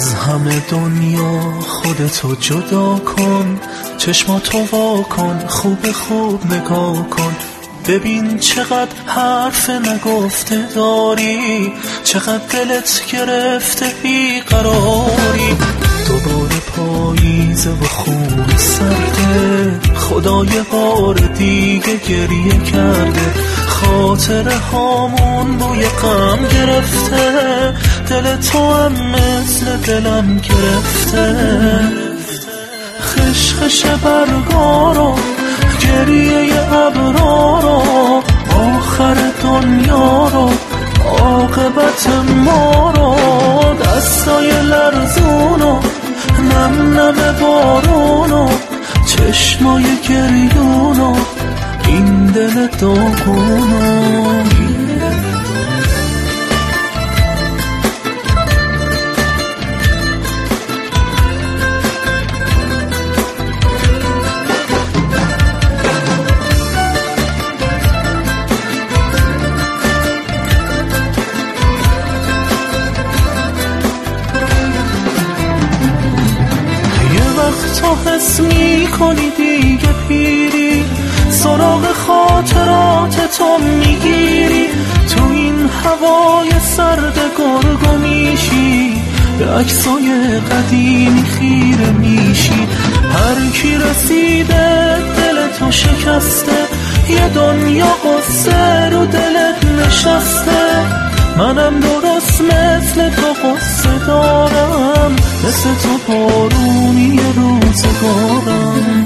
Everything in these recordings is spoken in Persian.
از همه دنیا خودتو جدا کن، چشماتو وا کن، خوب نگاه کن، ببین چقدر حرف نگفته داری، چقدر دلت گرفته بیقراری. دوباره پاییزه و خون سرده، خدا یه بار دیگه گریه کرده، خاطره هامون بوی غم گرفته، دل تو هم مثل دلم گرفته. خشخش برگارو، گریه ابرارو، آخر دنیا رو، عاقبت ما رو، دستای لرزونو، نم نم بارونو، چشمای گریونو، این دل داغونو. تو حس میکنی دیگه پیری، سراغ خاطرات تو میگیری، تو این هوای سرد گرگو میشی، به عکسای قدیمی خیره میشی. هر کی رسیده دل تو شکسته، یه دنیا قصه رو دلت نشسته، منم درست مثل تو قصه دارم، مثل تو بارونی روزگارم.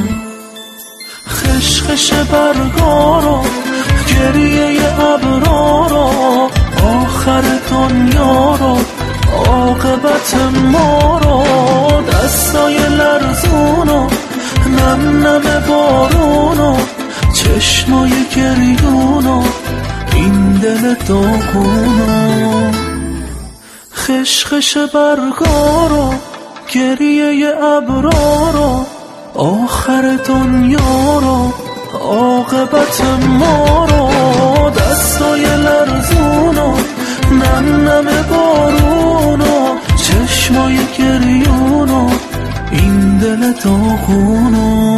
خشخش برگارو، گریه ابرارو، آخر دنیا رو، عاقبت ما رو، دستای لرزونو، نم نم بارونو، چشمای گریونو، این دل داغونو. خشخش برگارو، گریه ابرارو، آخر دنیا رو، عاقبت ما رو، دستای لرزونو، نم نم بارونو، چشمای گریونو، این دل داغونو.